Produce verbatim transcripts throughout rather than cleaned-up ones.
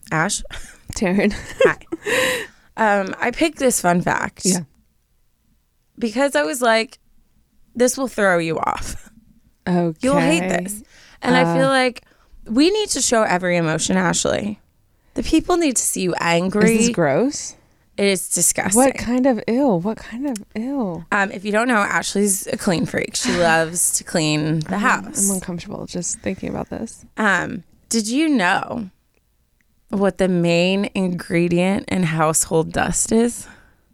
Ash. Taryn. Hi. Um, I picked this fun fact. Yeah. Because I was like, this will throw you off. Okay. You'll hate this. And Uh, I feel like we need to show every emotion, Ashley. The people need to see you angry. Is this gross? It is disgusting. What kind of ew? What kind of ew? Um, if you don't know, Ashley's a clean freak. She loves to clean the house. I'm uncomfortable just thinking about this. Um, did you know what the main ingredient in household dust is?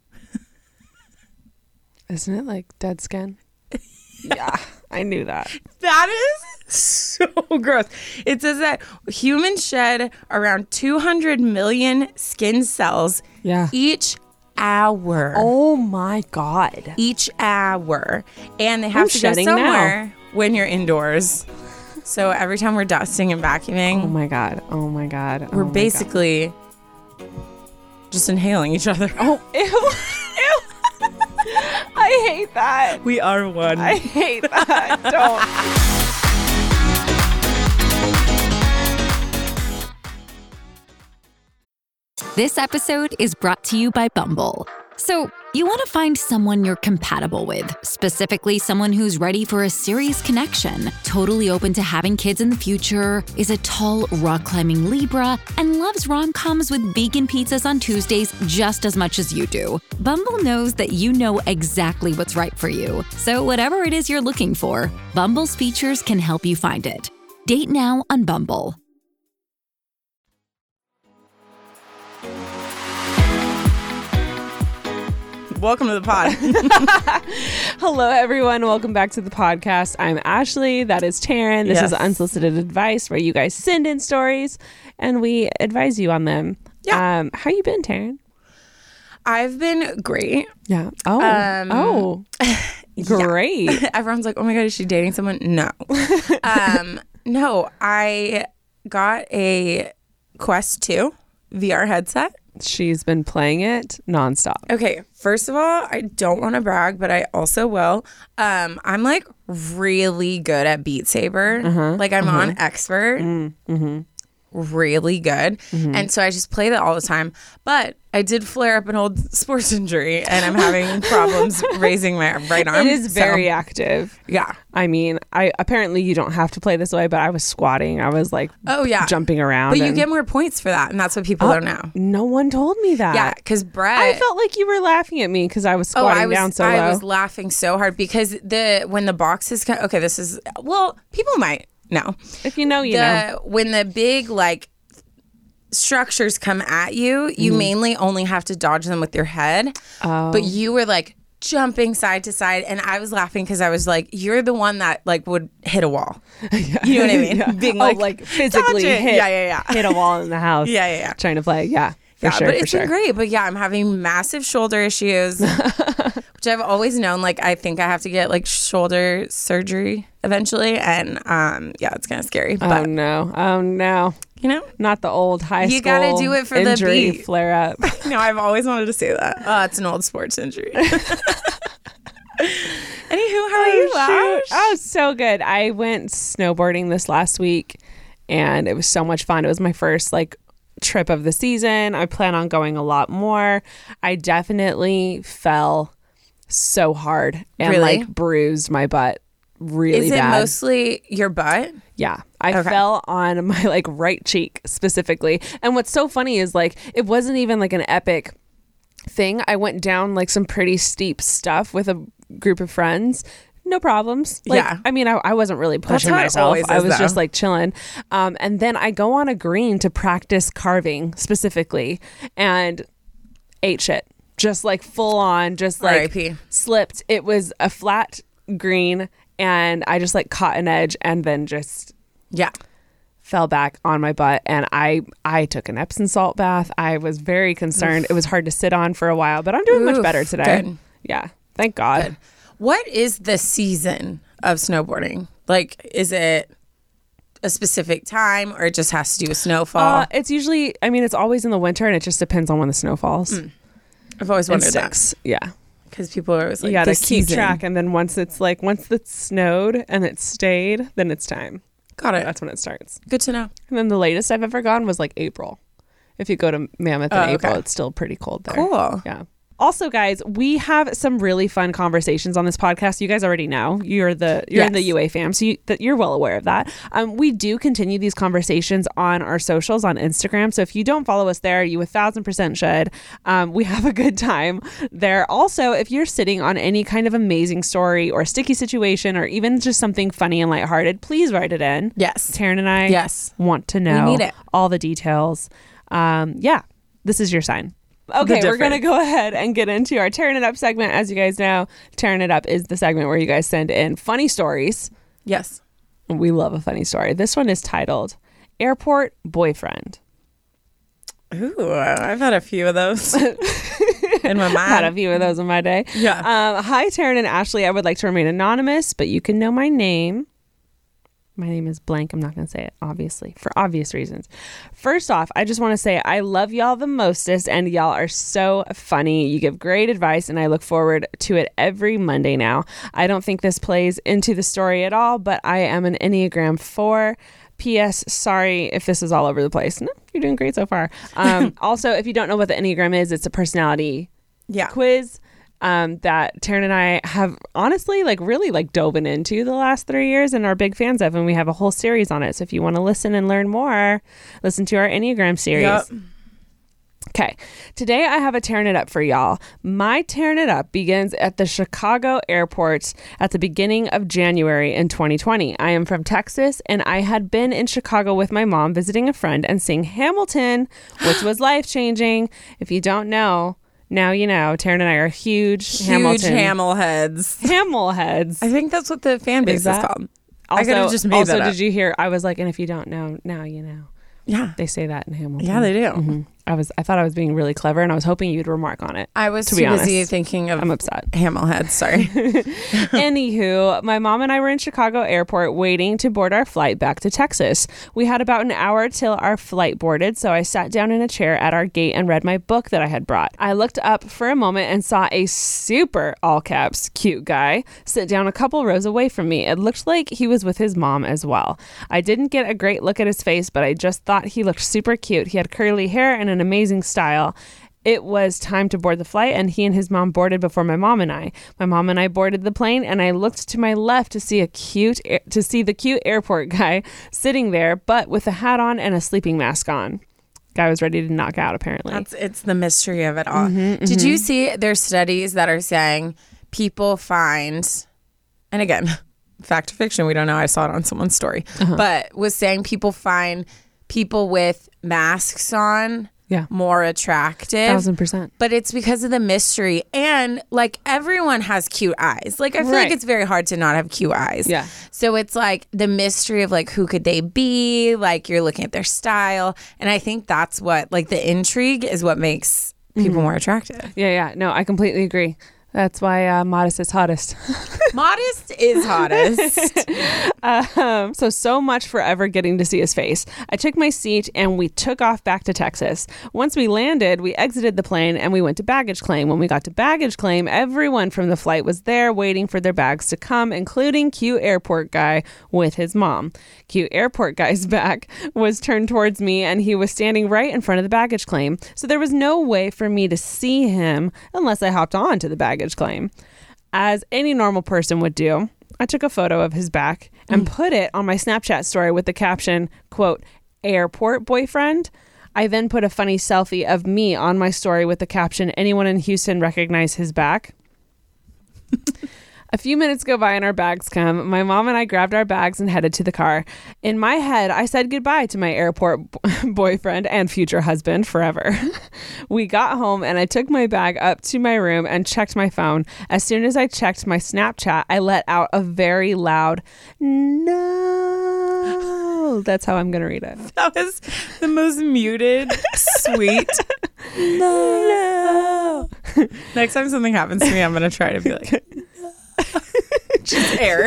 Isn't it like dead skin? Yeah, I knew that. That is so gross. It says that humans shed around two hundred million skin cells Yeah. each hour. Oh my God. Each hour. And they have I'm to go shedding now. somewhere when you're indoors. So every time we're dusting and vacuuming, Oh my God. Oh my God. we're oh my basically just inhaling each other. God. Oh, ew. Ew. I hate that. We are one. I hate that. Don't. This episode is brought to you by Bumble. So, you want to find someone you're compatible with, specifically someone who's ready for a serious connection, totally open to having kids in the future, is a tall, rock-climbing Libra, and loves rom-coms with vegan pizzas on Tuesdays just as much as you do. Bumble knows that you know exactly what's right for you. So whatever it is you're looking for, Bumble's features can help you find it. Date now on Bumble. Welcome to the pod. Hello, everyone. Welcome back to the podcast. I'm Ashley. That is Taryn. This Yes. is Unsolicited Advice, where you guys send in stories and we advise you on them. Yeah. Um, how you been, Taryn? I've been great. Yeah. Oh. Um, oh. Great. Everyone's like, oh my God, is she dating someone? No. um, no, I got a Quest two V R headset. She's been playing it nonstop. Okay, first of all, I don't want to brag, but I also will. Um, I'm like really good at Beat Saber. Uh-huh, Like I'm uh-huh. on expert. Mm-hmm. Really good. Mhm. And so I just play that all the time. But I did flare up an old sports injury and I'm having problems raising my right arm. It is So, very active. yeah. I mean, I apparently you don't have to play this way, but I was squatting. I was like Oh, yeah. jumping around. But you and- get more points for that. And that's what people Oh, don't know. No one told me that. Yeah. Because Brett. I felt like you were laughing at me because I was Oh, squatting I was, down so I low. was laughing so hard because the when the boxes come, okay, this is, well, people might know. If you know, you the, know. When the big, like, structures come at you, you mainly only have to dodge them with your head. Oh. But you were, like, jumping side to side, and I was laughing because I was like, you're the one that, like, would hit a wall. Yeah. You know what I mean? Yeah. Being oh, like, like physically dodge it. hit, Yeah, yeah, yeah. hit a wall in the house. Yeah, yeah, yeah. Trying to play. Yeah. For Yeah, sure. but for it's sure. been great. But yeah, I'm having massive shoulder issues, which I've always known. Like, I think I have to get like shoulder surgery eventually, and um, yeah, it's kind of scary. Oh But no. Oh no. you know, Not the old high You school gotta do it for the injury beat. flare up. no, I've always wanted to say that. Oh, it's an old sports injury. Anywho, how are you, shoot. Ash? Oh, so good. I went snowboarding this last week and it was so much fun. It was my first like trip of the season. I plan on going a lot more. I definitely fell so hard and Really? like bruised my butt really Is it bad. mostly your butt? Yeah. I Okay. fell on my like right cheek specifically. And what's so funny is like it wasn't even like an epic thing. I went down like some pretty steep stuff with a group of friends. No problems. Like, Yeah. I mean, I, I wasn't really pushing how it myself. always I is, was just though. like chilling. Um, and then I go on a green to practice carving specifically and ate shit. Just like full on, just like R I P slipped. It was a flat green and I just like caught an edge and then just Yeah. fell back on my butt and I I took an Epsom salt bath. I was very concerned. It was hard to sit on for a while, but I'm doing much Oof, better today. good. Yeah. Thank God. Good. What is the season of snowboarding? Like, is it a specific time or it just has to do with snowfall? Uh, it's usually, I mean, it's always in the winter and it just depends on when the snow falls. I've always And wondered that sticks. Yeah. because people are always like, you gotta this keep season. track. And then once it's like, once it's snowed and it stayed, then it's time. Got it. That's when it starts. Good to know. And then the latest I've ever gone was like April. If you go to Mammoth in Oh, April, okay. it's still pretty cold there. Cool. Yeah. Also, guys, we have some really fun conversations on this podcast. You guys already know you're the you're Yes. in the U A fam, so you, that you're well aware of that. Um, we do continue these conversations on our socials on Instagram. So if you don't follow us there, you a thousand percent should. Um, we have a good time there. Also, if you're sitting on any kind of amazing story or sticky situation, or even just something funny and lighthearted, please write it in. Yes. Taryn and I Yes. want to know need it. all the details. Um, yeah, this is your sign. Okay, we're going to go ahead and get into our Tearing It Up segment. As you guys know, Tearing It Up is the segment where you guys send in funny stories. Yes. We love a funny story. This one is titled Airport Boyfriend. Ooh, I've had a few of those in my mind. Had a few of those in my day. Yeah. Um, hi, Taryn and Ashley. I would like to remain anonymous, but you can know my name. My name is blank. I'm not going to say it, obviously, for obvious reasons. First off, I just want to say I love y'all the mostest, and y'all are so funny. You give great advice, and I look forward to it every Monday now. I don't think this plays into the story at all, but I am an Enneagram four. P S. Sorry if this is all over the place. No, you're doing great so far. Um, also, if you don't know what the Enneagram is, it's a personality Yeah. quiz um, that Taryn and I have honestly like really like dove into the last three years and are big fans of, and we have a whole series on it. So if you want to listen and learn more, listen to our Enneagram series. Yep. Okay, today I have a Tearing It Up for y'all. My Tearing It Up begins at the Chicago airport at the beginning of January in twenty twenty. I am from Texas, and I had been in Chicago with my mom visiting a friend and seeing Hamilton, which was life-changing. If you don't know, now you know. Taryn and I are huge, Huge Hamilton. Hamel heads. Hamel heads. I think that's what the fan base is, that- called. Also, I could have just made also that up. did you hear? I was like, and if you don't know, now you know. Yeah. They say that in Hamilton. Yeah, they do. Mhm. I was. I thought I was being really clever, and I was hoping you'd remark on it. I was To too be honest, busy thinking of I'm upset. Hamel heads. Sorry. Anywho, my mom and I were in Chicago airport waiting to board our flight back to Texas. We had about an hour till our flight boarded, so I sat down in a chair at our gate and read my book that I had brought. I looked up for a moment and saw a super, all caps, cute guy sit down a couple rows away from me. It looked like he was with his mom as well. I didn't get a great look at his face, but I just thought he looked super cute. He had curly hair and an amazing style. It was time to board the flight, and he and his mom boarded before my mom and I. My mom and I boarded the plane, and I looked to my left to see a cute to see the cute airport guy sitting there, but with a hat on and a sleeping mask on. Guy was ready to knock out, apparently. That's it's the mystery of it all. Mm-hmm, Did you see there's studies that are saying people find, and again, fact or fiction, we don't know. I saw it on someone's story, Uh-huh. but was saying people find people with masks on Yeah. more attractive. Thousand percent. But it's because of the mystery. And like everyone has cute eyes. Like I feel Right. like it's very hard to not have cute eyes. Yeah. So it's like the mystery of like who could they be? Like you're looking at their style. And I think that's what like the intrigue is what makes people more attractive. Yeah, yeah. No, I completely agree. That's why uh, modest is hottest. Modest is hottest. Um, so, so much for ever getting to see his face. I took my seat and we took off back to Texas. Once we landed, we exited the plane and we went to baggage claim. When we got to baggage claim, everyone from the flight was there waiting for their bags to come, including cute airport guy with his mom. Cute airport guy's back was turned towards me and he was standing right in front of the baggage claim. So there was no way for me to see him unless I hopped on to the baggage claim. As any normal person would do, I took a photo of his back and put it on my Snapchat story with the caption, quote, airport boyfriend. I then put a funny selfie of me on my story with the caption, anyone in Houston recognize his back? A few minutes go by and our bags come. My mom and I grabbed our bags and headed to the car. In my head, I said goodbye to my airport b- boyfriend and future husband forever. We got home and I took my bag up to my room and checked my phone. As soon as I checked my Snapchat, I let out a very loud no. That's how I'm going to read it. That was the most muted, sweet. No. Next time something happens to me, I'm going to try to be like, just air.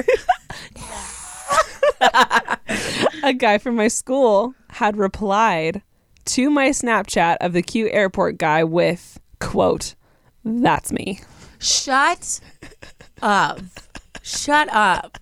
A guy from my school had replied to my Snapchat of the cute airport guy with, quote, that's me. Shut up. Shut up.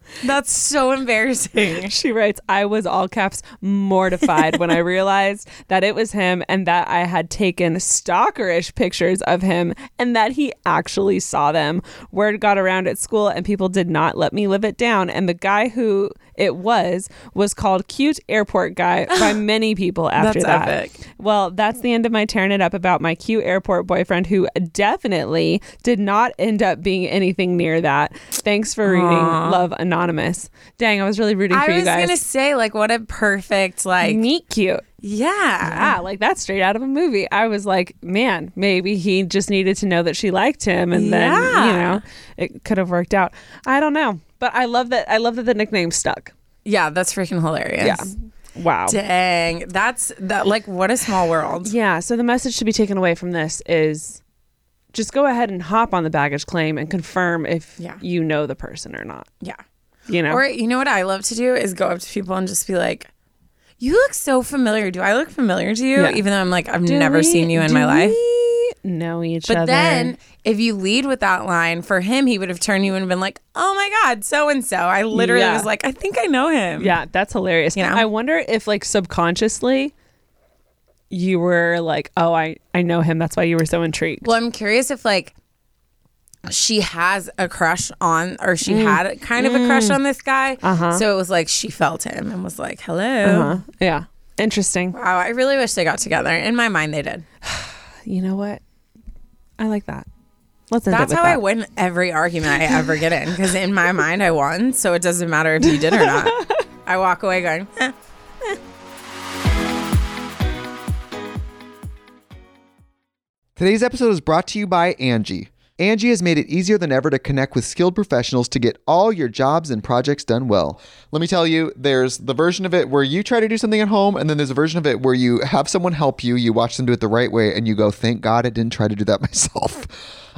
That's so embarrassing. She writes, I was all caps mortified when I realized that it was him and that I had taken stalkerish pictures of him and that he actually saw them. Word got around at school and people did not let me live it down. And the guy who it was was called Cute Airport Guy by many people after That's that. epic. Well, that's the end of my tearing it up about my cute airport boyfriend who definitely did not end up being anything near that. Thanks for reading. Aww. Love, Anonymous. Dang, I was really rooting I for you was guys. gonna say, like, what a perfect, like, Meet cute. yeah. Yeah, like that's straight out of a movie. I was like, man, maybe he just needed to know that she liked him, and then Yeah. you know, it could have worked out. I don't know, but I love that. I love that the nickname stuck. Yeah, that's freaking hilarious. Yeah. Wow. Dang, that's that. Like, what a small world. Yeah. So the message to be taken away from this is, just go ahead and hop on the baggage claim and confirm if Yeah. you know the person or not. Yeah. You know. Or you know what I love to do is go up to people and just be like, "You look so familiar. Do I look familiar to you?" Yeah. Even though I'm like, I've Do never we- seen you in do my life. we know each But other. then if you lead with that line, for him, he would have turned you and been like, "Oh my God, so and so." I literally Yeah. was like, I think I know him. Yeah, that's hilarious. You know? I wonder if like subconsciously you were like, oh, I, I know him. That's why you were so intrigued. Well, I'm curious if like she has a crush on, or she Mm. had kind of a crush on this guy. Uh-huh. So it was like she felt him and was like, "Hello." Uh-huh. Yeah. Interesting. Wow, I really wish they got together. In my mind, they did. You know what? I like that. Let's end That's it with how that. I win every argument I ever get in, because in my mind, I won. So it doesn't matter if you did or not. I walk away going, eh. Today's episode is brought to you by Angie. Angie has made it easier than ever to connect with skilled professionals to get all your jobs and projects done well. Let me tell you, there's the version of it where you try to do something at home, and then there's a version of it where you have someone help you, you watch them do it the right way, and you go, thank God I didn't try to do that myself.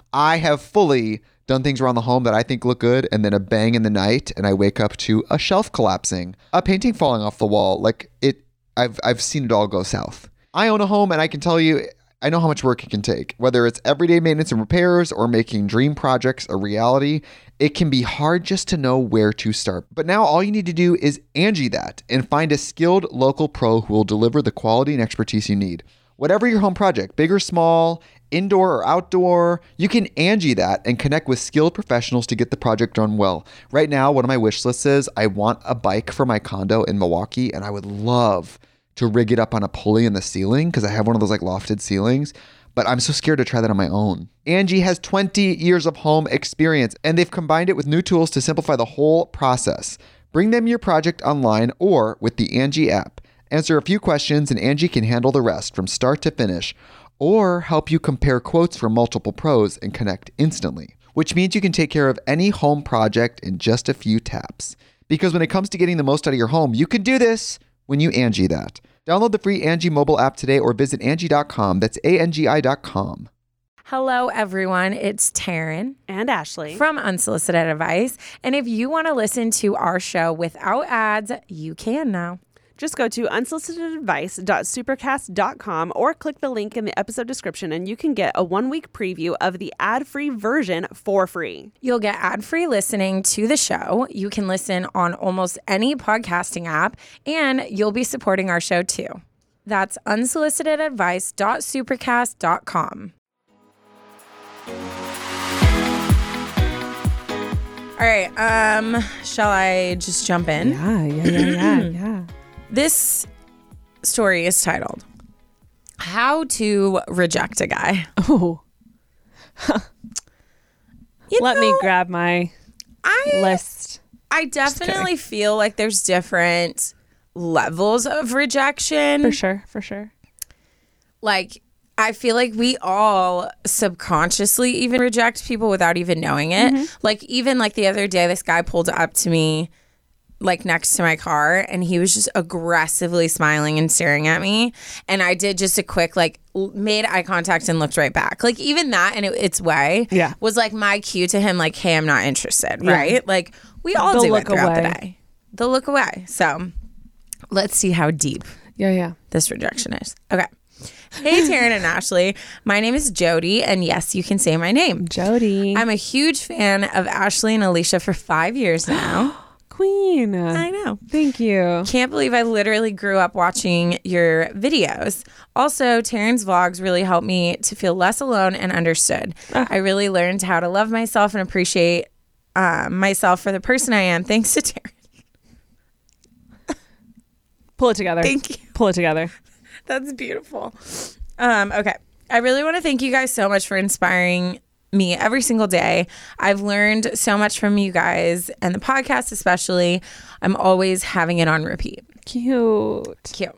I have fully done things around the home that I think look good, and then a bang in the night, and I wake up to a shelf collapsing, a painting falling off the wall. Like it, I've I've seen it all go south. I own a home, and I can tell you, I know how much work it can take. Whether it's everyday maintenance and repairs or making dream projects a reality, it can be hard just to know where to start. But now all you need to do is Angie that and find a skilled local pro who will deliver the quality and expertise you need. Whatever your home project, big or small, indoor or outdoor, you can Angie that and connect with skilled professionals to get the project done well. Right now, one of my wish lists is I want a bike for my condo in Milwaukee, and I would love to rig it up on a pulley in the ceiling because I have one of those like lofted ceilings, but I'm so scared to try that on my own. Angie has twenty years of home experience, and they've combined it with new tools to simplify the whole process. Bring them your project online or with the Angie app. Answer a few questions and Angie can handle the rest from start to finish, or help you compare quotes from multiple pros and connect instantly, which means you can take care of any home project in just a few taps. Because when it comes to getting the most out of your home, you can do this when you Angie that. Download the free Angie mobile app today or visit Angie dot com. That's A N G I dot com. Hello, everyone. It's Taryn And Ashley. from Unsolicited Advice. And if you want to listen to our show without ads, you can now. Just go to unsolicited advice dot supercast dot com or click the link in the episode description and you can get a one-week preview of the ad-free version for free. You'll get ad-free listening to the show. You can listen on almost any podcasting app, and you'll be supporting our show too. That's unsolicited advice dot supercast dot com. All right, um, shall I just jump in? Yeah, yeah, yeah, yeah, yeah. This story is titled How to Reject a Guy. Oh, You let know, me grab my I, list. I definitely feel like there's different levels of rejection. For sure, for sure. Like, I feel like we all subconsciously even reject people without even knowing it. Mm-hmm. Like, even like the other day, this guy pulled up to me like next to my car, and he was just aggressively smiling and staring at me, and I did just a quick like l- made eye contact and looked right back. Like, even that in it, its way Yeah. was like my cue to him, like, hey, I'm not interested. Yeah. Right? Like, we all The do look it throughout the away. day. The look away. So let's see how deep Yeah, yeah. this rejection is. Okay. Hey, Taryn and Ashley. My name is Jody, and yes, you can say my name. Jody. I'm a huge fan of Ashley and Alicia for five years now. queen. I know. Thank you. Can't believe I literally grew up watching your videos. Also, Taryn's vlogs really helped me to feel less alone and understood. Uh. I really learned how to love myself and appreciate uh, myself for the person I am. Thanks to Taryn. Pull it together. Thank you. Pull it together. That's beautiful. Um, okay. I really want to thank you guys so much for inspiring me every single day. I've learned so much from you guys and the podcast especially. I'm always having it on repeat. Cute. Cute.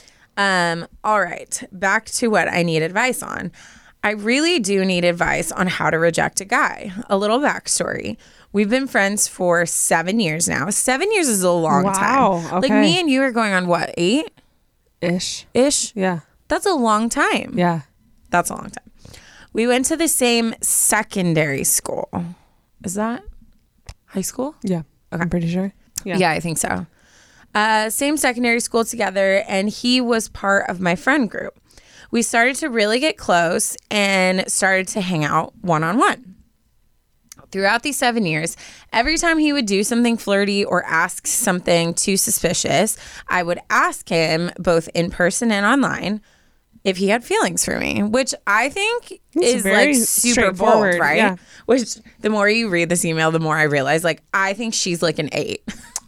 Um, all right. Back to what I need advice on. I really do need advice on how to reject a guy. A little backstory. We've been friends for seven years now. Seven years is a long Wow, time. Like okay. me and you are going on what, eight? Ish. Ish? Yeah. That's a long time. Yeah. That's a long time. We went to the same secondary school. Is that high school? Yeah. Okay. I'm pretty sure. Yeah. Yeah, I think so. Uh, same secondary school together, and he was part of my friend group. We started to really get close and started to hang out one-on-one. Throughout these seven years, every time he would do something flirty or ask something too suspicious, I would ask him both in person and online if he had feelings for me, which I think It's is very like super bold, straightforward, right? yeah. Which the more you read this email, the more I realize, like, I think she's like an eight.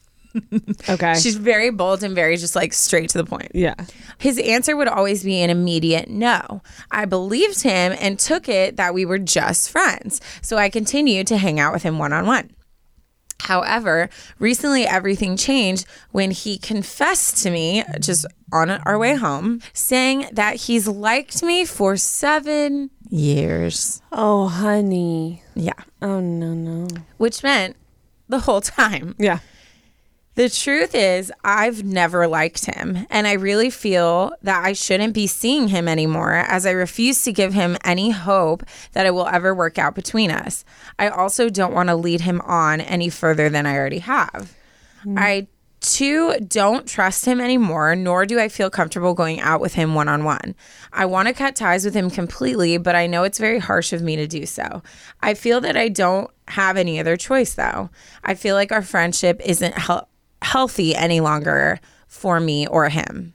Okay. She's very bold and very just like straight to the point. yeah. His answer would always be an immediate no. I believed him and took it that we were just friends. So I continued to hang out with him one-on-one. However, recently everything changed when he confessed to me, just on our way home, saying that he's liked me for seven years. Oh, honey. Yeah. Oh, no, no. Which meant the whole time. Yeah. The truth is, I've never liked him, and I really feel that I shouldn't be seeing him anymore, as I refuse to give him any hope that it will ever work out between us. I also don't want to lead him on any further than I already have. Mm. I, too, don't trust him anymore, nor do I feel comfortable going out with him one-on-one. I want to cut ties with him completely, but I know it's very harsh of me to do so. I feel that I don't have any other choice, though. I feel like our friendship isn't helpful. healthy any longer for me or him.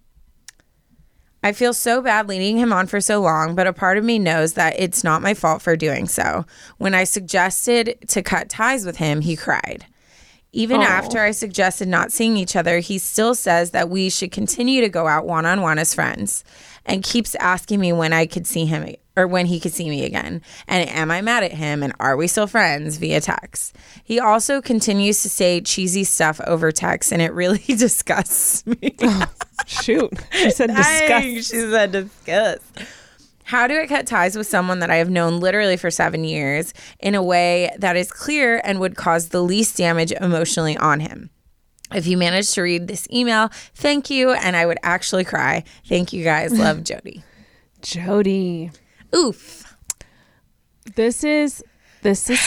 I feel so bad leading him on for so long, but a part of me knows that it's not my fault for doing so. When I suggested to cut ties with him, he cried. Even Aww. After I suggested not seeing each other, he still says that we should continue to go out one-on-one as friends and keeps asking me when I could see him or when he could see me again. And am I mad at him? And are we still friends via text? He also continues to say cheesy stuff over text, and it really disgusts me. Oh, shoot. She said disgust. Dang, she said disgust. How do I cut ties with someone that I have known literally for seven years in a way that is clear and would cause the least damage emotionally on him? If you manage to read this email, thank you, and I would actually cry. Thank you guys. Love, Jody. Jody. Oof. This is this is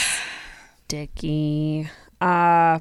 sticky. Uh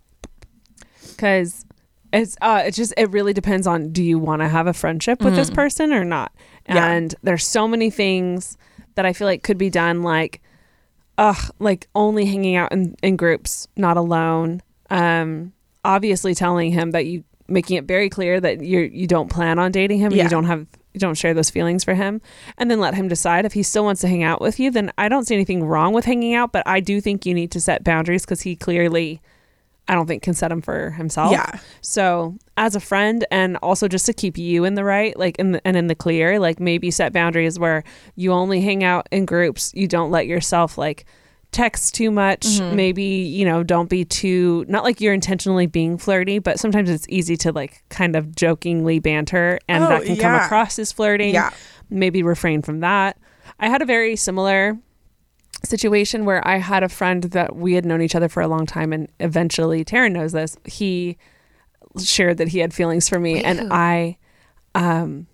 because it's uh it just it really depends on, do you want to have a friendship with mm. this person or not? Yeah. And there's so many things that I feel like could be done, like ugh, like only hanging out in, in groups, not alone. Um obviously telling him that you making it very clear that you you don't plan on dating him, yeah. and you don't have you don't share those feelings for him, and then let him decide. If he still wants to hang out with you, then I don't see anything wrong with hanging out, but I do think you need to set boundaries, because he clearly, I don't think, can set them for himself. Yeah. So as a friend, and also just to keep you in the right, like in the, and in the clear, like maybe set boundaries where you only hang out in groups. You don't let yourself like text too much. Mm-hmm. Maybe, you know, don't be too, not like you're intentionally being flirty, but sometimes it's easy to like kind of jokingly banter, and oh, that can yeah. come across as flirting. Yeah. Maybe refrain from that. I had a very similar situation where I had a friend that we had known each other for a long time, and eventually, Taryn knows this, he shared that he had feelings for me. Wait, and who? I um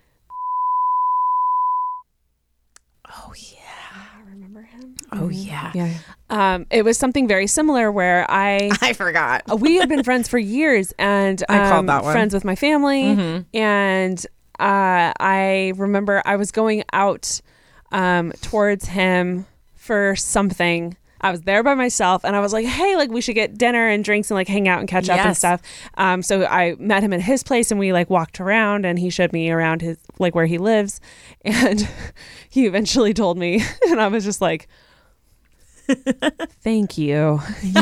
oh yeah remember him oh yeah yeah um it was something very similar where I I forgot we had been friends for years, and um, I called that one. friends with my family. Mm-hmm. And uh I remember I was going out um towards him for something, I was there by myself, and I was like, hey, like we should get dinner and drinks and like hang out and catch up and Yes. stuff. Um, so I met him at his place, and we like walked around, and he showed me around his like where he lives, and he eventually told me, and I was just like, thank you.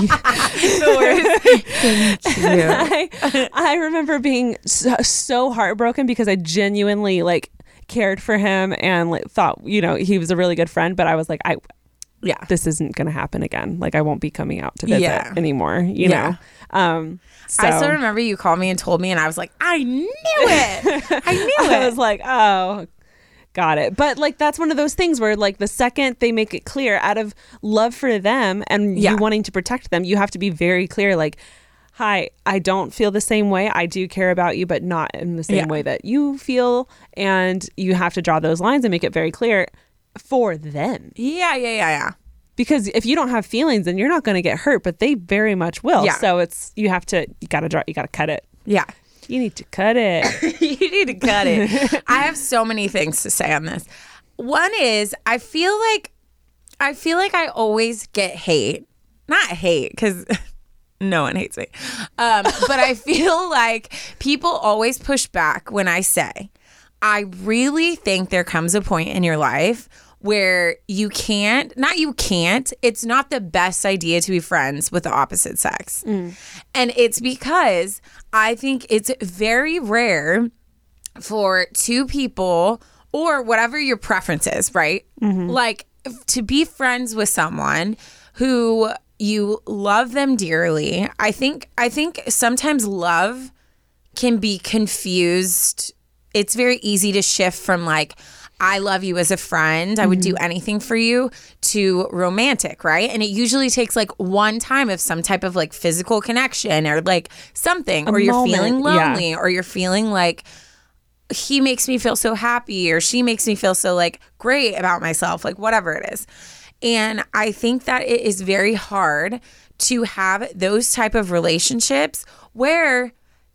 I, I remember being so, so heartbroken because I genuinely like cared for him and like thought, you know, he was a really good friend, but I was like, I, Yeah. this isn't going to happen again. Like I won't be coming out to visit Yeah. anymore, you Yeah. know? Um, so I still remember you called me and told me, and I was like, I knew it. I knew I it. was like, oh, got it. But like that's one of those things where like the second they make it clear out of love for them and Yeah. you wanting to protect them, you have to be very clear like, hi, I don't feel the same way. I do care about you, but not in the same Yeah. way that you feel. And you have to draw those lines and make it very clear for them. yeah, yeah, yeah, yeah. Because if you don't have feelings, then you're not going to get hurt, but they very much will. Yeah. So it's, you have to, you got to draw, you got to cut it. Yeah. You need to cut it. You need to cut it. I have so many things to say on this. One is I feel like I feel like I always get hate. Not hate, because no one hates me. Um, but I feel like people always push back when I say, I really think there comes a point in your life where you can't, not you can't, it's not the best idea to be friends with the opposite sex. And it's because I think it's very rare for two people or whatever your preference is, right? Like to be friends with someone who you love them dearly. I think I think sometimes love can be confused. It's very easy to shift from like, I love you as a friend, I would do anything for you, to romantic, right? And it usually takes like one time of some type of like physical connection or like something, A or you're moment, feeling yeah. lonely, or you're feeling like he makes me feel so happy, or she makes me feel so like great about myself, like whatever it is. And I think that it is very hard to have those type of relationships where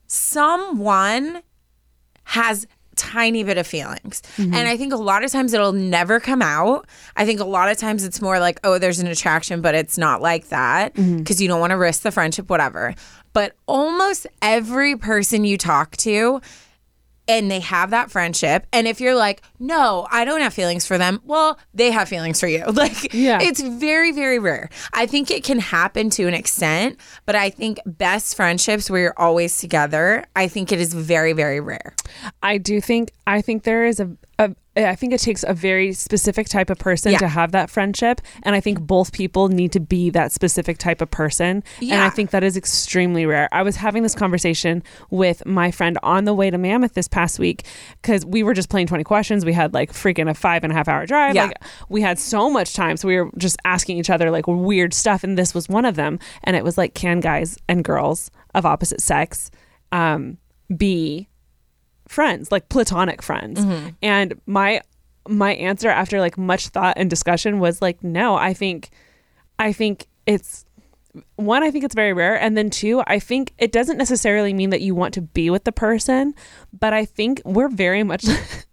someone has tiny bit of feelings. And I think a lot of times it'll never come out. I think a lot of times it's more like, oh, there's an attraction, but it's not like that because you don't want to risk the friendship, whatever. But almost every person you talk to and they have that friendship, and if you're like, no, I don't have feelings for them, well, they have feelings for you. Like, Yeah. it's very, very rare. I think it can happen to an extent, but I think best friendships where you're always together, I think it is very, very rare. I do think I think there is a, a I think it takes a very specific type of person Yeah. to have that friendship, and I think both people need to be that specific type of person. And I Yeah. think that is extremely rare. I was having this conversation with my friend on the way to Mammoth this past week because we were just playing twenty questions. We had like freaking a five and a half hour drive. Yeah. Like we had so much time, so we were just asking each other like weird stuff, and this was one of them. And it was like, can guys and girls of opposite sex um, be friends, like platonic friends? And my my answer after like much thought and discussion was like, no. I think I think it's one, I think it's very rare, and then two, I think it doesn't necessarily mean that you want to be with the person, but I think we're very much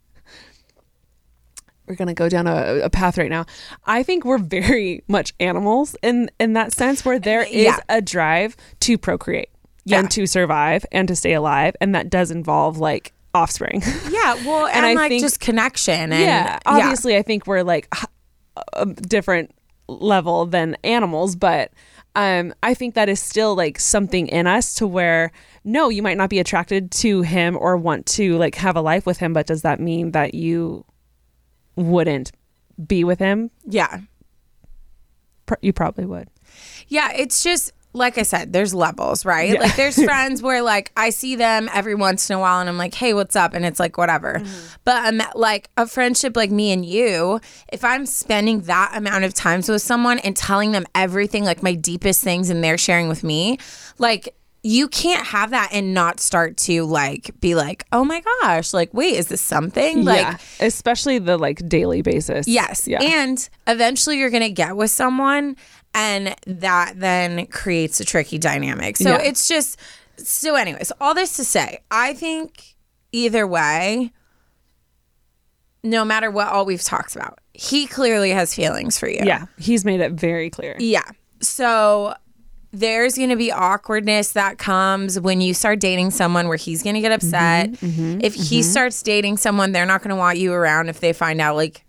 we're gonna go down a, a path right now. I think we're very much animals in in that sense, where there is Yeah. a drive to procreate Yeah. and to survive and to stay alive, and that does involve like offspring. Yeah, well, and, And I like think- just connection. And yeah, obviously, I think we're like h- a different level than animals, but um, I think that is still like something in us to where no, you might not be attracted to him or want to like have a life with him, but does that mean that you wouldn't be with him? Yeah. Pro- you probably would. Yeah, it's just like I said, there's levels, right? Yeah. Like there's friends where like I see them every once in a while and I'm like, hey, what's up? And it's like, whatever. But um, like a friendship like me and you, if I'm spending that amount of time with someone and telling them everything, like my deepest things, and they're sharing with me, like you can't have that and not start to like be like, oh my gosh, like, wait, is this something? Like, yeah, especially the like daily basis. yes. Yeah. And eventually you're going to get with someone, and that then creates a tricky dynamic. So Yeah. it's just, so anyways, all this to say, I think either way, no matter what all we've talked about, he clearly has feelings for you. Yeah. He's made it very clear. Yeah. So there's going to be awkwardness that comes when you start dating someone where he's going to get upset. Mm-hmm, mm-hmm, if he mm-hmm. starts dating someone, they're not going to want you around if they find out like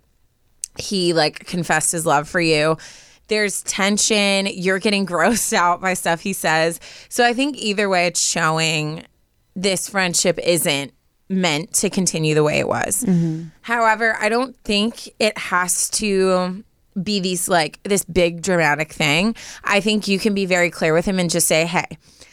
he like confessed his love for you. There's tension. You're getting grossed out by stuff he says. So I think either way, it's showing this friendship isn't meant to continue the way it was. Mm-hmm. However, I don't think it has to be these like this big dramatic thing. I think you can be very clear with him and just say, hey,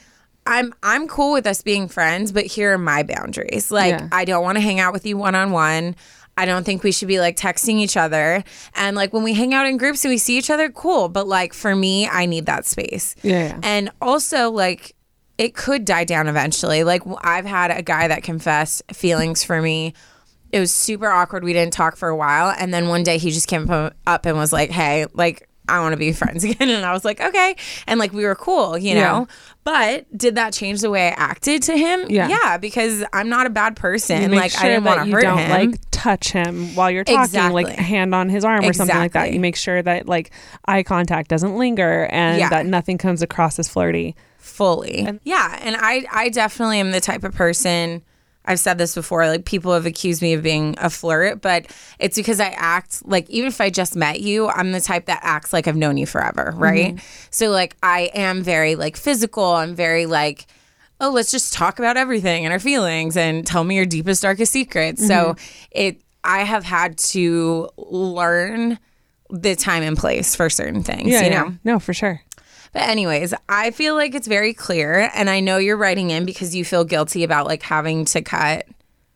I'm I'm cool with us being friends, but here are my boundaries. Like, Yeah. I don't want to hang out with you one-on-one. I don't think we should be like texting each other. And like when we hang out in groups and we see each other, cool. But like for me, I need that space. Yeah, yeah. And also like it could die down eventually. Like I've had a guy that confessed feelings for me. It was super awkward. We didn't talk for a while. And then one day he just came up and was like, hey, like, I want to be friends again. And I was like, okay. And like, we were cool, you know? Yeah. But did that change the way I acted to him? Yeah. Yeah, because I'm not a bad person. You make Like, sure I didn't that want to you hurt don't him. like touch him while you're talking, Exactly. like hand on his arm or something like that. Exactly. You make sure that like eye contact doesn't linger and Yeah. that nothing comes across as flirty. Fully. And- yeah. And I, I definitely am the type of person, I've said this before, like people have accused me of being a flirt, but it's because I act like, even if I just met you, I'm the type that acts like I've known you forever, right? Mm-hmm. So like I am very like physical. I'm very like, oh, let's just talk about everything and our feelings and tell me your deepest, darkest secrets. Mm-hmm. So it, I have had to learn the time and place for certain things, Yeah, you yeah. know? No, for sure. But anyways, I feel like it's very clear, and I know you're writing in because you feel guilty about like having to cut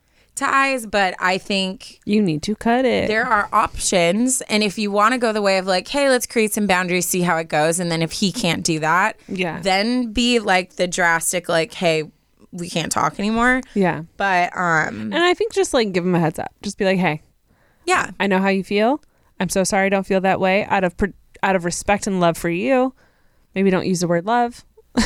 ties, but I think You need to cut it. there are options, and if you want to go the way of like, hey, let's create some boundaries, see how it goes, and then if he can't do that, Yeah. then be like the drastic like, hey, we can't talk anymore. Yeah. But um, And I think just like give him a heads up. Just be like, hey, yeah, I know how you feel. I'm so sorry I don't feel that way. Out of pr- out of respect and love for you, maybe don't use the word love.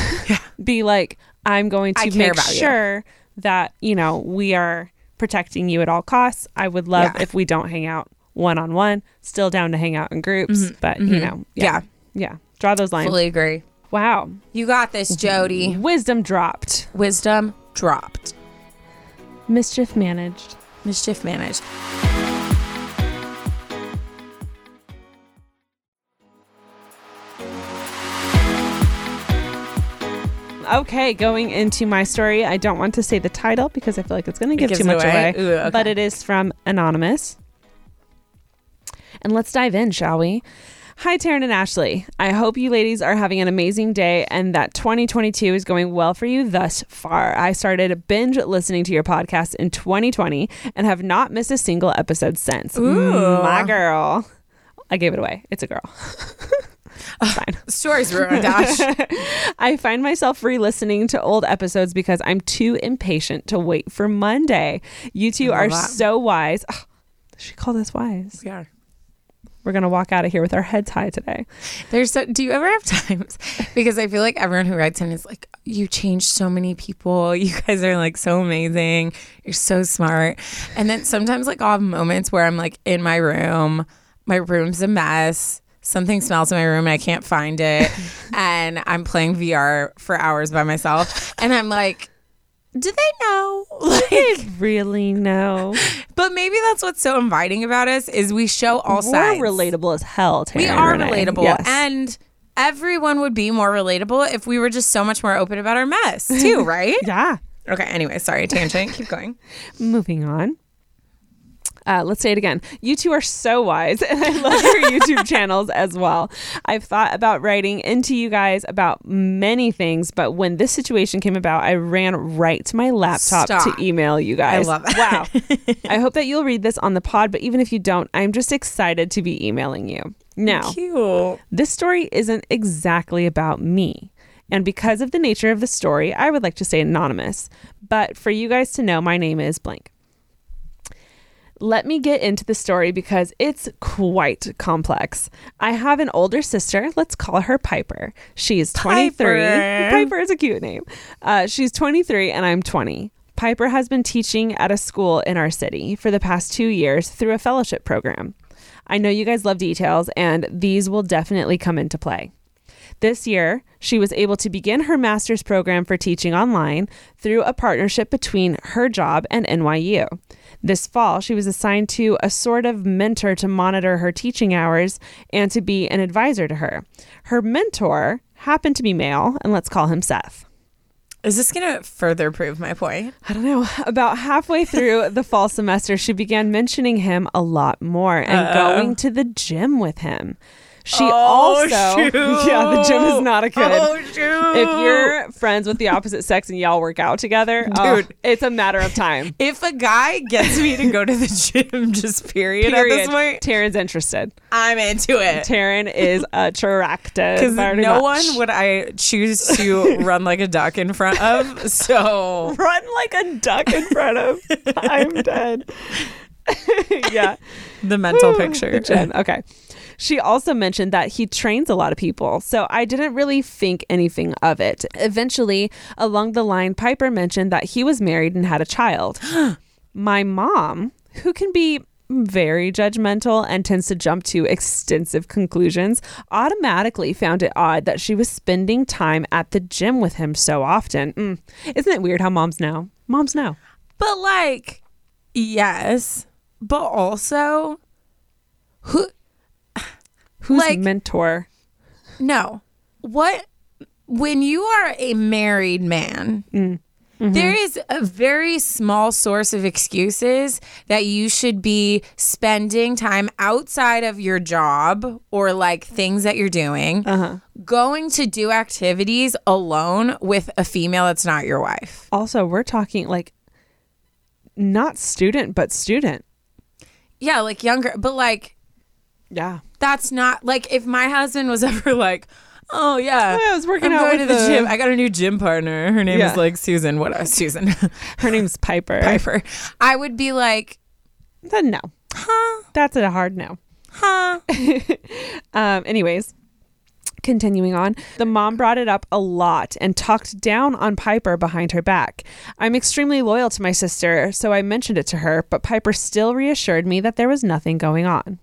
Be like, I'm going I to care make about you. sure that, you know, we are protecting you at all costs. I would love Yeah. if we don't hang out one-on-one. Still down to hang out in groups. But, you know, yeah. Yeah. Draw those lines. fully agree. Wow. You got this, Jody. Wisdom dropped. Wisdom dropped. Mischief managed. Mischief managed. Okay, going into my story. I don't want to say the title because I feel like it's going to give gives too it much away? away. Ooh, okay. But it is from Anonymous. And let's dive in, shall we? Hi, Taryn and Ashley. I hope you ladies are having an amazing day and that twenty twenty-two is going well for you thus far. I started binge listening to your podcast in twenty twenty and have not missed a single episode since. Ooh. My girl. I gave it away. It's a girl. Fine. Story's ruined, Dash. I find myself re-listening to old episodes because I'm too impatient to wait for Monday. You two I are love that. so wise. Ugh, she called us wise. Yeah. We're going to walk out of here with our heads high today. There's so, do you ever have times, because I feel like everyone who writes in is like, you changed so many people. You guys are like so amazing. You're so smart. And then sometimes like I'll have moments where I'm like in my room, my room's a mess. Something smells in my room and I can't find it. And I'm playing V R for hours by myself. And I'm like, do they know? Like, Really? No. but maybe that's what's so inviting about us is we show all We're sides. relatable as hell, Taryn We are and I. relatable. Yes. And everyone would be more relatable if we were just so much more open about our mess too, right? Yeah. Okay, anyway, sorry, tangent. Keep going. Moving on. Uh, let's say it again. You two are so wise, and I love your YouTube channels as well. I've thought about writing into you guys about many things, but when this situation came about, I ran right to my laptop Stop. to email you guys. I love it. Wow. I hope that you'll read this on the pod, but even if you don't, I'm just excited to be emailing you. Now, Cute. this story isn't exactly about me. And because of the nature of the story, I would like to stay anonymous. But for you guys to know, my name is blank. Let me get into the story because it's quite complex. I have an older sister. Let's call her Piper. She's twenty-three. Piper. Piper is a cute name. Uh, she's twenty-three and I'm twenty. Piper has been teaching at a school in our city for the past two years through a fellowship program. I know you guys love details, and these will definitely come into play. This year, she was able to begin her master's program for teaching online through a partnership between her job and N Y U. This fall, she was assigned to a sort of mentor to monitor her teaching hours and to be an advisor to her. Her mentor happened to be male, and let's call him Seth. Is this going to further prove my point? I don't know. About halfway through the fall semester, she began mentioning him a lot more and Uh-oh. going to the gym with him. She oh, also, shoot. yeah, the gym is not a kid. Oh, shoot. If you're friends with the opposite sex and y'all work out together, Dude, oh, it's a matter of time. If a guy gets me to go to the gym, just period, Period. at this point, Taryn's interested. I'm into it. Taryn is attracted. Because very no much. one would I choose to run like a duck in front of. So run like a duck in front of. I'm dead. Yeah. The mental picture. Jen. Okay. She also mentioned that he trains a lot of people, so I didn't really think anything of it. Eventually, along the line, Piper mentioned that he was married and had a child. My mom, who can be very judgmental and tends to jump to extensive conclusions, automatically found it odd that she was spending time at the gym with him so often. Mm. Isn't it weird how moms know? Moms know. But like, yes, but also, who? Who's Like- mentor? No. What? When you are a married man, Mm. Mm-hmm. there is a very small source of excuses that you should be spending time outside of your job or like things that you're doing, Uh-huh. going to do activities alone with a female that's not your wife. Also, we're talking like not student, but student. Yeah, like younger, but like, Yeah. that's not like if my husband was ever like, oh yeah, Oh, I was working I'm out going with to the, the- gym. I got a new gym partner. Her name Yeah. is like Susan. What? Uh, Susan. Her name's Piper. Piper. I would be like, Then no. huh, That's a hard no. huh. Um, anyways, continuing on, the mom brought it up a lot and talked down on Piper behind her back. I'm extremely loyal to my sister, so I mentioned it to her, but Piper still reassured me that there was nothing going on.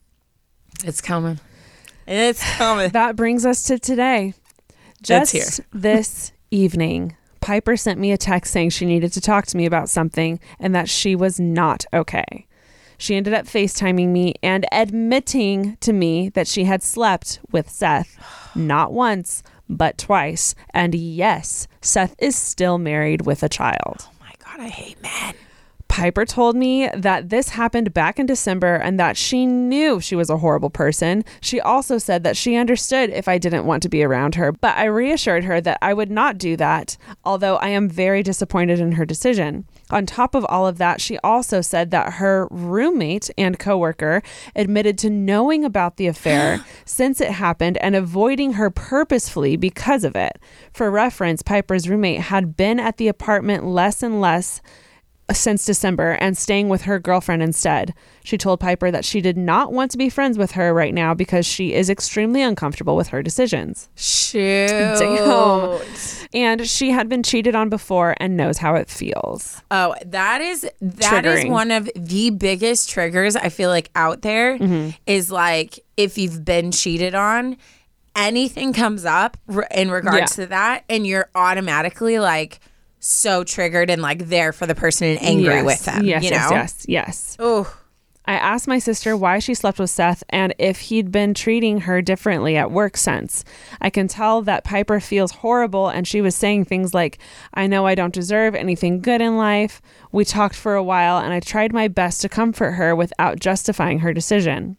It's coming. It's coming. That brings us to today. It's Just here. this evening, Piper sent me a text saying she needed to talk to me about something and that she was not okay. She ended up FaceTiming me and admitting to me that she had slept with Seth, not once, but twice. And yes, Seth is still married with a child. Oh my God, I hate men. Piper told me that this happened back in December and that she knew she was a horrible person. She also said that she understood if I didn't want to be around her, but I reassured her that I would not do that, although I am very disappointed in her decision. On top of all of that, she also said that her roommate and coworker admitted to knowing about the affair since it happened and avoiding her purposefully because of it. For reference, Piper's roommate had been at the apartment less and less since December and staying with her girlfriend instead. She told Piper that she did not want to be friends with her right now because she is extremely uncomfortable with her decisions. Shoot. Damn. And she had been cheated on before and knows how it feels. Oh, that is that is Triggering. one of the biggest triggers I feel like out there is like if you've been cheated on, anything comes up r- in regards Yeah. to that, and you're automatically like so triggered and like there for the person and angry Yes. with them. Yes, you know? yes, yes, yes. Oh, I asked my sister why she slept with Seth and if he'd been treating her differently at work since. I can tell that Piper feels horrible, and she was saying things like, I know I don't deserve anything good in life. We talked for a while and I tried my best to comfort her without justifying her decision.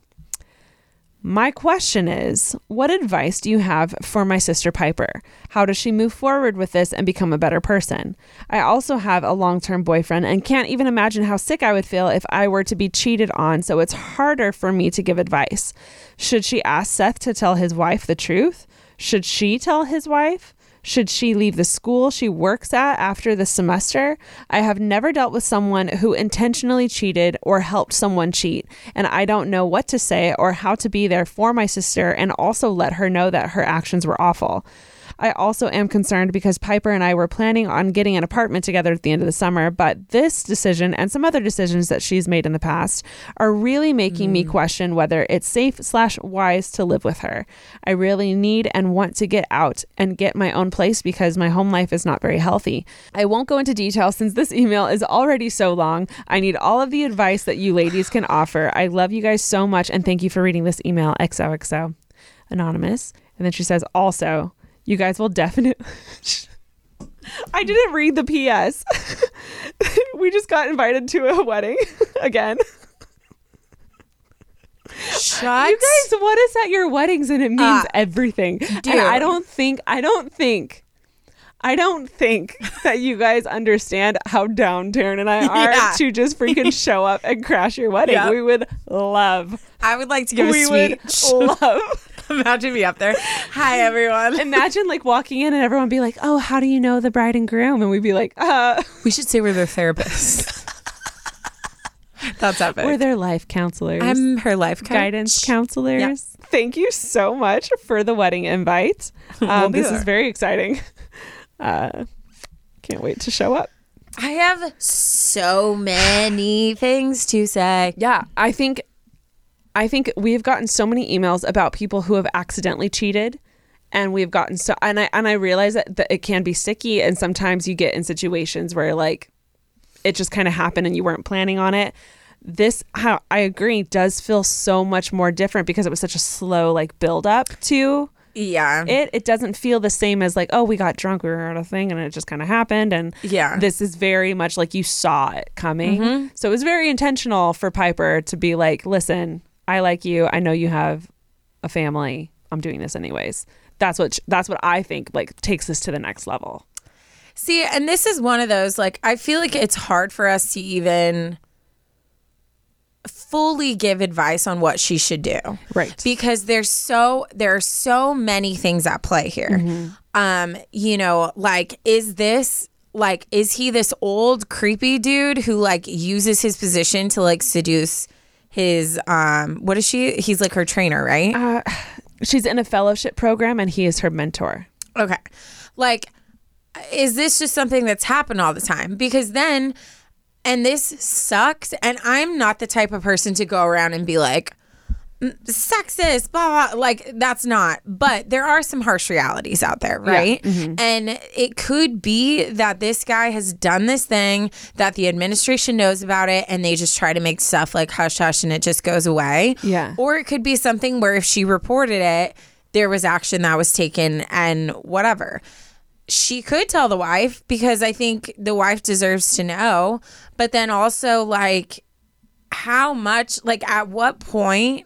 My question is, what advice do you have for my sister Piper? How does she move forward with this and become a better person? I also have a long-term boyfriend and can't even imagine how sick I would feel if I were to be cheated on, so it's harder for me to give advice. Should she ask Seth to tell his wife the truth? Should she tell his wife? Should she leave the school she works at after the semester? I have never dealt with someone who intentionally cheated or helped someone cheat, and I don't know what to say or how to be there for my sister and also let her know that her actions were awful. I also am concerned because Piper and I were planning on getting an apartment together at the end of the summer, but this decision and some other decisions that she's made in the past are really making mm. me question whether it's safe slash wise to live with her. I really need and want to get out and get my own place because my home life is not very healthy. I won't go into detail since this email is already so long. I need all of the advice that you ladies can offer. I love you guys so much and thank you for reading this email. X O X O. Anonymous. And then she says, also, you guys will definitely... I didn't read the P S. We just got invited to a wedding again. Shut. You guys, what is at your weddings? And it means uh, everything. Dude. And I don't think, I don't think, I don't think that you guys understand how down Taryn and I are yeah. to just freaking show up and crash your wedding. Yep. We would love. I would like to give we a speech. Would love. Imagine me up there. Hi, everyone. Imagine like walking in and everyone be like, oh, how do you know the bride and groom? And we'd be like, uh. We should say we're their therapists. That's epic. We're their life counselors. I'm her life coach. Guidance counselors. Yep. Thank you so much for the wedding invite. Um, we'll this there. Is very exciting. Uh, can't wait to show up. I have so many things to say. Yeah, I think I think we've gotten so many emails about people who have accidentally cheated, and we've gotten so and I and I realize that, that it can be sticky, and sometimes you get in situations where like it just kind of happened and you weren't planning on it. This, how I agree, does feel so much more different because it was such a slow like build up to yeah it. It doesn't feel the same as like, oh, we got drunk, we were at a thing, and it just kind of happened. And yeah, this is very much like you saw it coming. Mm-hmm. So it was very intentional for Piper to be like, listen, I like you. I know you have a family. I'm doing this anyways. That's what that's what I think like takes this to the next level. See, and this is one of those, like, I feel like it's hard for us to even fully give advice on what she should do. Right. Because there's so, there are so many things at play here. Mm-hmm. Um, you know, like, is this, like, is he this old creepy dude who, like, uses his position to, like, seduce his, um, what is she? He's, like, her trainer, right? Uh, she's in a fellowship program and he is her mentor. Okay. Like, is this just something that's happened all the time? Because then, and this sucks, and I'm not the type of person to go around and be like, sexist, blah, blah, like, that's not. But there are some harsh realities out there, right? Yeah. Mm-hmm. And it could be that this guy has done this thing, that the administration knows about it, and they just try to make stuff like hush hush and it just goes away. Yeah. Or it could be something where if she reported it, there was action that was taken and whatever. She could tell the wife, because I think the wife deserves to know. But then also, like, how much, like, at what point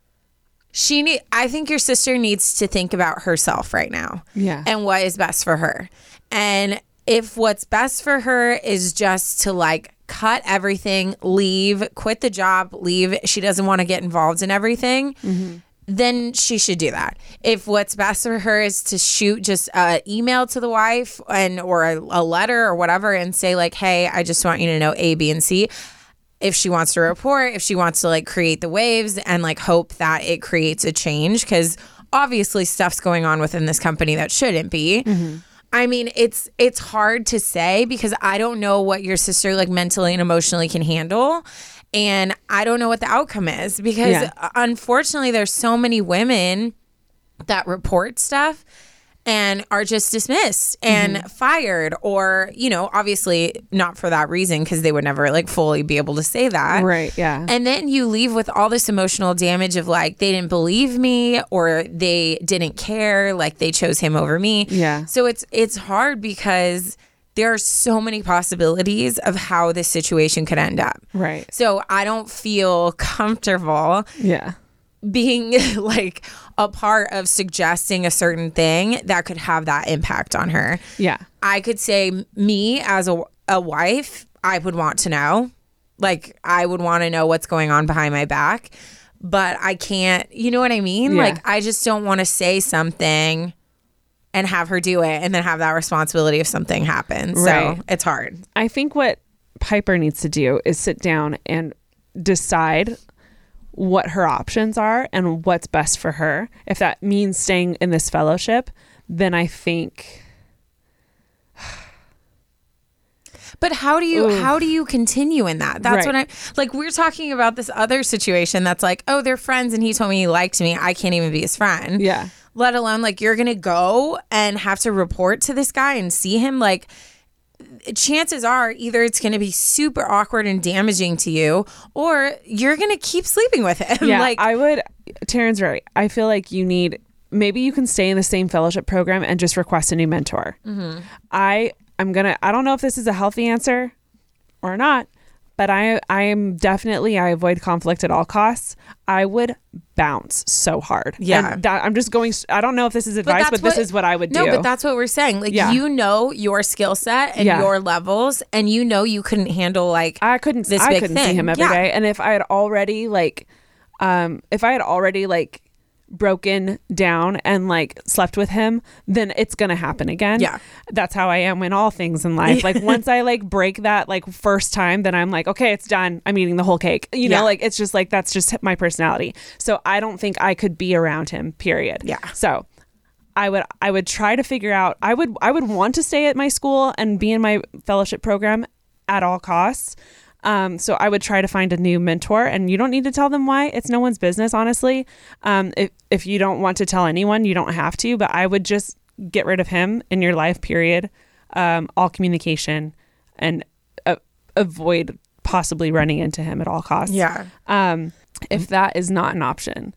she need, I think your sister needs to think about herself right now. Yeah. And what is best for her. And if what's best for her is just to, like, cut everything, leave, quit the job, leave, she doesn't want to get involved in everything. Mm-hmm. Then she should do that. If what's best for her is to shoot just an email to the wife and or a, a letter or whatever and say like, hey, I just want you to know A, B, and C. If she wants to report, if she wants to like create the waves and like hope that it creates a change, because obviously stuff's going on within this company that shouldn't be. Mm-hmm. I mean, it's it's hard to say because I don't know what your sister like mentally and emotionally can handle. And I don't know what the outcome is because yeah. unfortunately there's so many women that report stuff and are just dismissed and mm-hmm. fired, or, you know, obviously not for that reason because they would never like fully be able to say that. Right. Yeah. And then you leave with all this emotional damage of like, they didn't believe me or they didn't care, like they chose him over me. Yeah. So it's it's hard because there are so many possibilities of how this situation could end up. Right. So I don't feel comfortable yeah. being like a part of suggesting a certain thing that could have that impact on her. Yeah. I could say me as a, a wife, I would want to know. Like I would want to know what's going on behind my back. But I can't, you know what I mean? Yeah. Like I just don't want to say something and have her do it and then have that responsibility if something happens. Right. So it's hard. I think what Piper needs to do is sit down and decide what her options are and what's best for her. If that means staying in this fellowship, then I think. But how do you Ooh. how do you continue in that? That's Right. what I like. We're talking about this other situation that's like, oh, they're friends, and he told me he liked me. I can't even be his friend. Yeah. Let alone like you're gonna go and have to report to this guy and see him. Like, chances are either it's gonna be super awkward and damaging to you, or you're gonna keep sleeping with him. Yeah, like, I would. Taryn's right. I feel like you need. Maybe you can stay in the same fellowship program and just request a new mentor. Mm-hmm. I I'm gonna. I don't know if this is a healthy answer or not, but I I am definitely. I avoid conflict at all costs. I would bounce so hard. Yeah. And that, I'm just going. I don't know if this is advice, but, that's this what- is what I would no, do. but that's what we're saying. Like, Yeah. you know your skill set and Yeah. your levels, and you know you couldn't handle like I couldn't. this I big couldn't see thing. him every day. Yeah. And if I had already like, um, if I had already like broken down and like slept with him, then it's gonna happen again. Yeah. That's how I am in all things in life. Like once I like break that like first time, then I'm like, okay, it's done. I'm eating the whole cake. You know, Yeah. like it's just like that's just my personality. So I don't think I could be around him. Period. Yeah. So I would I would try to figure out. I would I would want to stay at my school and be in my fellowship program at all costs. Um, so I would try to find a new mentor, and you don't need to tell them why. It's no one's business, honestly. Um, if if you don't want to tell anyone, you don't have to. But I would just get rid of him in your life. Period. Um, all communication, and uh, avoid possibly running into him at all costs. Yeah. Um, if that is not an option,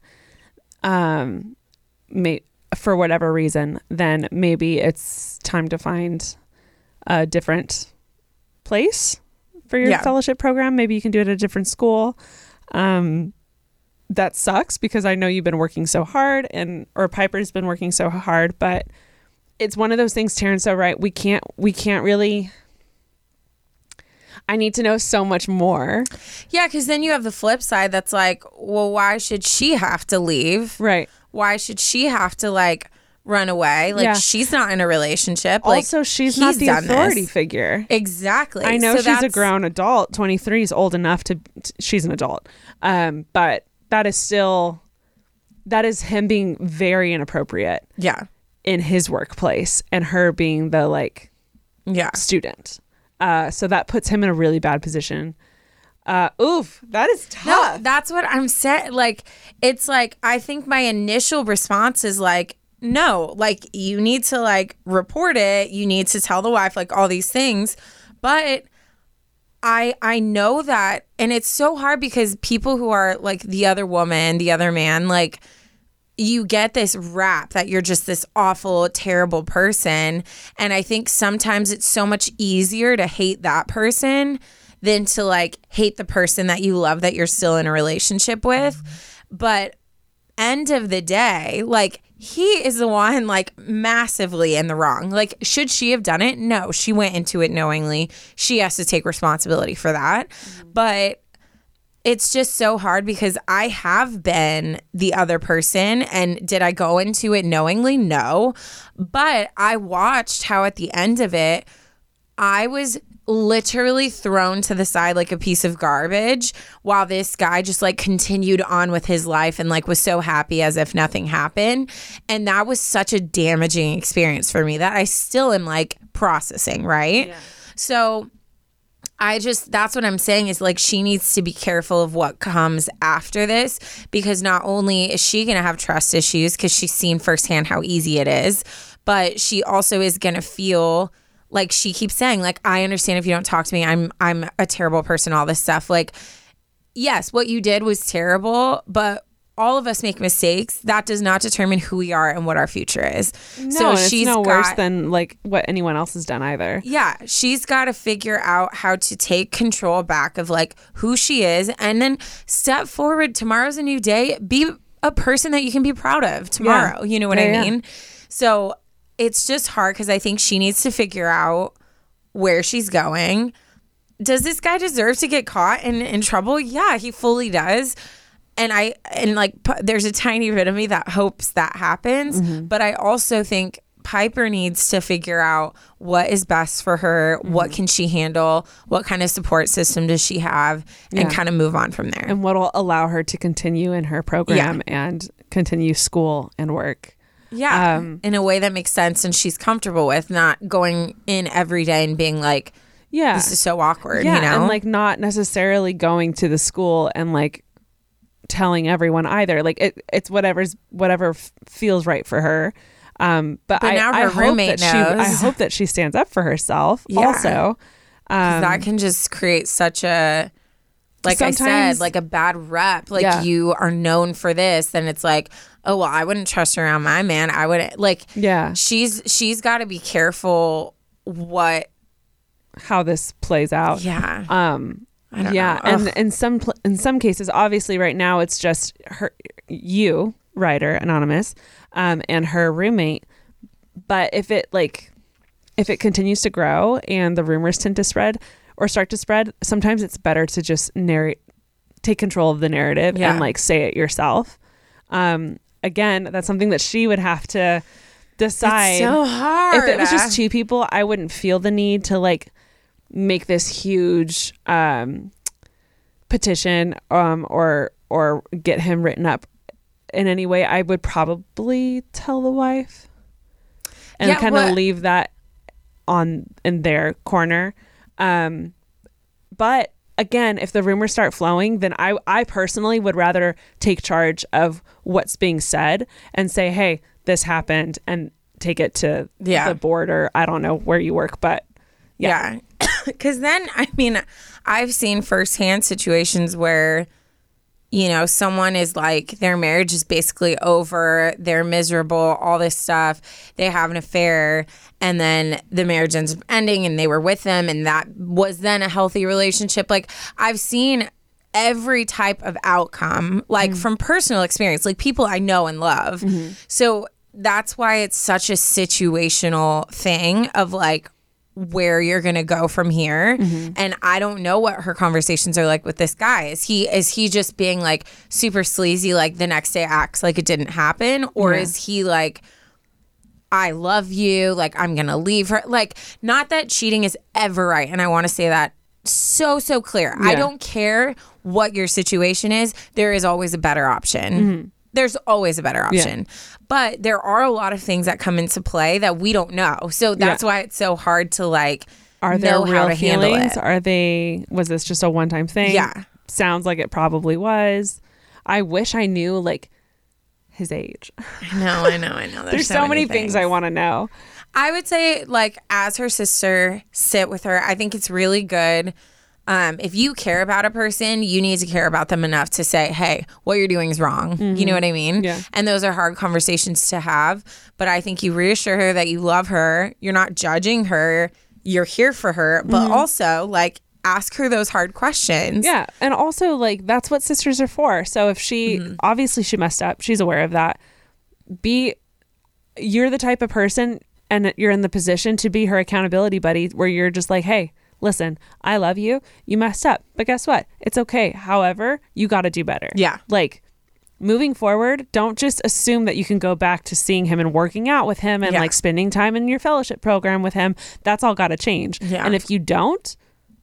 um, may for whatever reason, then maybe it's time to find a different place for your Yeah. fellowship program. Maybe you can do it at a different school. Um, that sucks because I know you've been working so hard, and or Piper's been working so hard, but it's one of those things, Taryn's so right. We can't we can't really I need to know so much more. Yeah, because then you have the flip side that's like, well, why should she have to leave? Right. Why should she have to like run away? Like, Yeah. she's not in a relationship. Like, Also, she's not he's the done authority this. figure. Exactly. I know So she's a that's- grown adult. twenty-three is old enough to, t- she's an adult. Um, but that is still, that is him being very inappropriate Yeah. in his workplace and her being the like Yeah. student. Uh, so that puts him in a really bad position. Uh, oof, that is No, tough. that's what I'm saying. Like, it's like, I think my initial response is like, no, like, you need to like report it. You need to tell the wife, like, all these things. But I I know that, and it's so hard because people who are like the other woman, the other man, like, you get this rap that you're just this awful, terrible person. And I think sometimes it's so much easier to hate that person than to like hate the person that you love that you're still in a relationship with. But end of the day, like, he is the one like massively in the wrong. Like, should she have done it? No, she went into it knowingly. She has to take responsibility for that. But it's just so hard because I have been the other person. And did I go into it knowingly? No. But I watched how at the end of it, I was literally thrown to the side like a piece of garbage while this guy just like continued on with his life and like was so happy as if nothing happened. And that was such a damaging experience for me that I still am like processing, right? Yeah. So I just, that's what I'm saying is like, she needs to be careful of what comes after this, because not only is she going to have trust issues because she's seen firsthand how easy it is, but she also is going to feel like, she keeps saying like, I understand if you don't talk to me, I'm, I'm a terrible person, all this stuff. Like, yes, what you did was terrible, but all of us make mistakes. That does not determine who we are and what our future is. No, so and it's she's no got, worse than like what anyone else has done either. Yeah, she's got to figure out how to take control back of like who she is, and then step forward. Tomorrow's a new day. Be a person that you can be proud of tomorrow. Yeah. You know what Yeah, I yeah. mean? So it's just hard because I think she needs to figure out where she's going. Does this guy deserve to get caught and in trouble? Yeah, he fully does. And I and like p- there's a tiny bit of me that hopes that happens, Mm-hmm. but I also think Piper needs to figure out what is best for her, Mm-hmm. what can she handle, what kind of support system does she have, and Yeah. kind of move on from there. And what will allow her to continue in her program and continue school and work. Yeah. Um, in a way that makes sense and she's comfortable with, not going in every day and being like, yeah, this is so awkward, yeah, you know? and like not necessarily going to the school and like telling everyone either. Like it, it's whatever's whatever f- feels right for her. Um, but, But I, now I her hope roommate that she, I knows. hope that she stands up for herself. Yeah. Also, 'Cause um, that can just create such a, like I Sometimes- said, like a bad rep. Like Yeah. you are known for this, then it's like, oh well, I wouldn't trust her around my man. I wouldn't like. yeah, She's she's got to be careful. What? how this plays out. Yeah. Um, I don't yeah, know. and Ugh. in some pl- in some cases, obviously, right now it's just her, you, writer anonymous, um, and her roommate. But if it like, if it continues to grow and the rumors tend to spread or start to spread, sometimes it's better to just narrate, take control of the narrative Yeah. and like say it yourself. Um, again, that's something that she would have to decide. It's so hard. If it was just two people, I wouldn't feel the need to like make this huge um, petition um, or or get him written up in any way. I would probably tell the wife and Yeah, kind of what- leave that on in their corner. Um, but again, if the rumors start flowing, then I I personally would rather take charge of what's being said and say, hey, this happened, and take it to Yeah. the board, or I don't know where you work, but Yeah. Because then, I mean, I've seen firsthand situations where, you know, someone is like, their marriage is basically over, they're miserable, all this stuff, they have an affair, and then the marriage ends up ending and they were with them, and that was then a healthy relationship. Like, I've seen every type of outcome, like from personal experience, like people I know and love. So that's why it's such a situational thing of like, where you're gonna go from here. And I don't know what her conversations are like with this guy. Is he is he just being like super sleazy, like the next day acts like it didn't happen, or Yeah. is he like, I love you, like I'm gonna leave her? Like, not that cheating is ever right, and I want to say that so so clear. I Yeah. don't care what your situation is, there is always a better option. There's always a better option. But there are a lot of things that come into play that we don't know. So that's Yeah. why it's so hard to like are there know how real to handle feelings? it. Are they? Was this just a one-time thing? Yeah. Sounds like it probably was. I wish I knew like his age. I know, I know, I know. There's, There's so, many things I want to know. I would say, like, as her sister, sit with her. I think it's really good. Um, if you care about a person, you need to care about them enough to say, hey, what you're doing is wrong. You know what I mean? Yeah. And those are hard conversations to have. But I think you reassure her that you love her. You're not judging her. You're here for her. But also, like, ask her those hard questions. Yeah. And also, like, that's what sisters are for. So if she, obviously, she messed up, she's aware of that. Be, you're the type of person and you're in the position to be her accountability buddy where you're just like, hey, listen, I love you. You messed up. But guess what? It's okay. However, you got to do better. Yeah. Like, moving forward, don't just assume that you can go back to seeing him and working out with him and Yeah. like spending time in your fellowship program with him. That's all got to change. Yeah. And if you don't,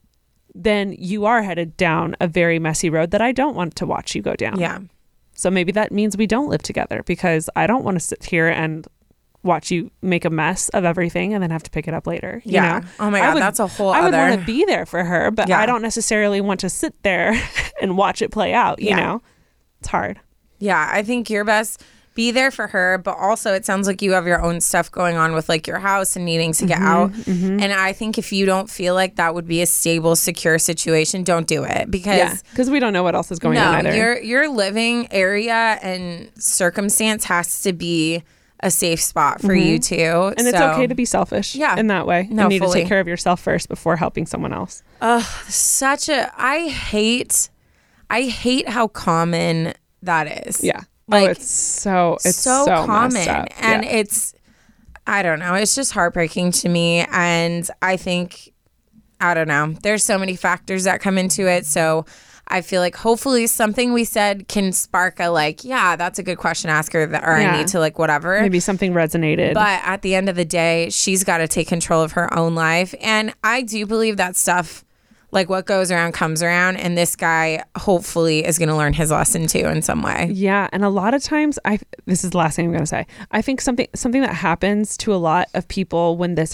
then you are headed down a very messy road that I don't want to watch you go down. Yeah. So maybe that means we don't live together, because I don't want to sit here and watch you make a mess of everything and then have to pick it up later. You Yeah. know? Oh my I God, would- that's a whole I would other- want to be there for her, but Yeah. I don't necessarily want to sit there and watch it play out. You Yeah. know, it's hard. Yeah, I think you're best be there for her, but also it sounds like you have your own stuff going on with like your house and needing to get out. And I think if you don't feel like that would be a stable, secure situation, don't do it, because Yeah, because we don't know what else is going no, on either. your your living area and circumstance has to be a safe spot for you too. and it's So- okay to be selfish. Yeah. in that way. No, you need fully. to take care of yourself first before helping someone else. such a I hate I hate how common that is. Yeah. Like, oh, it's so it's so, so, common, messed up. and Yeah. it's I don't know, it's just heartbreaking to me. And I think I don't know, there's so many factors that come into it, so I feel like hopefully something we said can spark a like, yeah, that's a good question, ask her that, or Yeah. I need to like whatever. maybe something resonated. But at the end of the day, she's got to take control of her own life. And I do believe that stuff, like what goes around comes around, and this guy hopefully is going to learn his lesson too in some way. Yeah, and a lot of times, I this is the last thing I'm going to say. I think something something that happens to a lot of people when this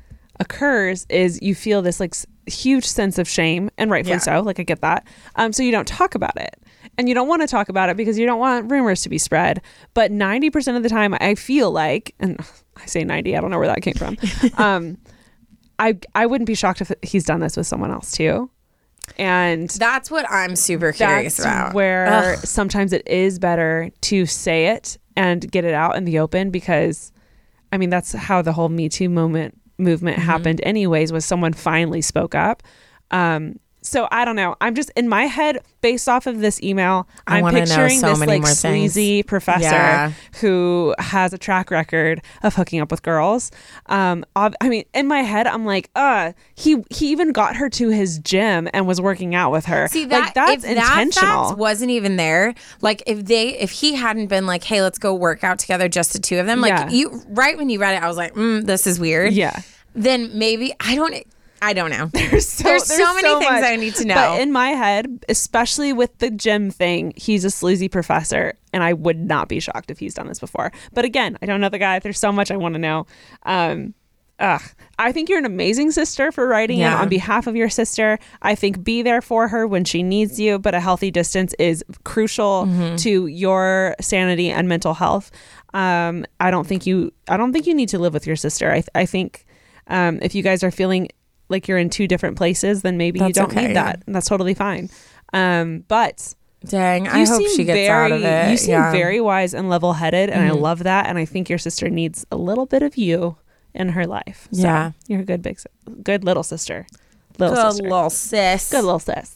occurs is you feel this like s- huge sense of shame, and rightfully Yeah. so. Like I get that. Um, so you don't talk about it, and you don't want to talk about it because you don't want rumors to be spread. But ninety percent of the time, I feel like, and I say ninety, I don't know where that came from. um, I I wouldn't be shocked if he's done this with someone else too. And That's what I'm super curious that's about. where Ugh. sometimes it is better to say it and get it out in the open, because I mean that's how the whole Me Too moment movement Mm-hmm. happened anyways, was someone finally spoke up. Um so I don't know. I'm just in my head, based off of this email, I I'm wanna know picturing so this many like more things. sleazy professor Yeah. who has a track record of hooking up with girls. Um, ob- I mean, in my head, I'm like, uh, he he even got her to his gym and was working out with her. See that like, that's if intentional. that fact wasn't even there, like if they if he hadn't been like, hey, let's go work out together, just the two of them, like Yeah. you right when you read it, I was like, mm, this is weird. Yeah. Then maybe I don't I don't know. There's so, There's so many things much. I need to know. But in my head, especially with the gym thing, he's a sleazy professor, and I would not be shocked if he's done this before. But again, I don't know the guy. There's so much I want to know. Um, ugh. I think you're an amazing sister for writing in Yeah. on behalf of your sister. I think be there for her when she needs you, but a healthy distance is crucial Mm-hmm. to your sanity and mental health. Um, I don't think you. I don't think you need to live with your sister. I, I think um, if you guys are feeling like you're in two different places, then maybe you That's don't okay, need that. And that's totally fine. Um, but Dang, you I hope seem she gets very, out of it. You seem yeah. very wise and level-headed, and I Mhm. love that. And I think your sister needs a little bit of you in her life. So Yeah. you're a good big, si- good little sister. Little Good sister. little sis. Good little sis.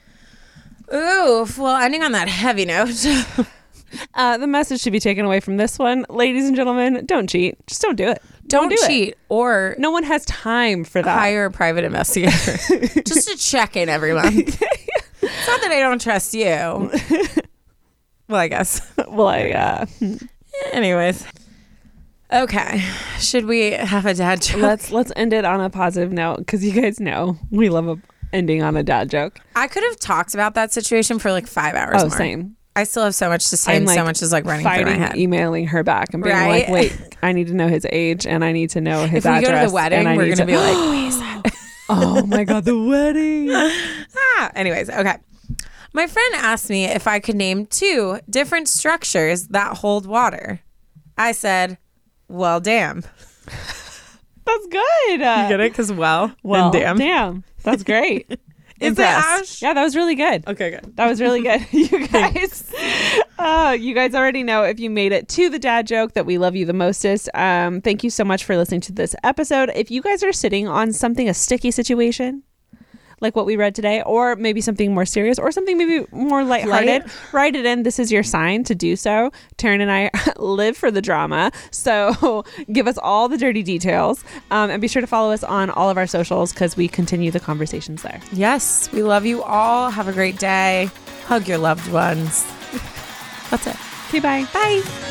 Oof. Well, ending on that heavy note. Uh, the message to be taken away from this one, ladies and gentlemen, don't cheat. Just don't do it. Don't, do it. cheat or No one has time for that. hire a private investigator just to check in every month. It's not that I don't trust you. Well, I guess. Well, I, uh, Anyways. Okay. Should we have a dad joke? let's let's end it on a positive note, because you guys know we love a ending on a dad joke. I could have talked about that situation for like five hours Oh, more. same. I still have so much to say, I'm and so like much is like running through my Fighting, head. emailing her back and being Right? like, wait, I need to know his age and I need to know his If we address. go to the wedding, and I we're need going to be like, wait, is that? oh my God, the wedding. Ah, anyways, okay. My friend asked me if I could name two different structures that hold water. I said, well, damn. That's good. Uh, You get it? Because well, well, and damn. damn. That's great. Is it, Impressed. Ash? Yeah, that was really good. Okay, good. That was really good. You guys, uh, you guys already know, if you made it to the dad joke, that we love you the mostest. Um, thank you so much for listening to this episode. If you guys are sitting on something, a sticky situation, like what we read today, or maybe something more serious, or something maybe more lighthearted, Light. write it in. This is your sign to do so. Taryn and I live for the drama, so give us all the dirty details, um, and be sure to follow us on all of our socials, because we continue the conversations there. Yes, we love you all. Have a great day. Hug your loved ones. That's it. Okay, bye. Bye.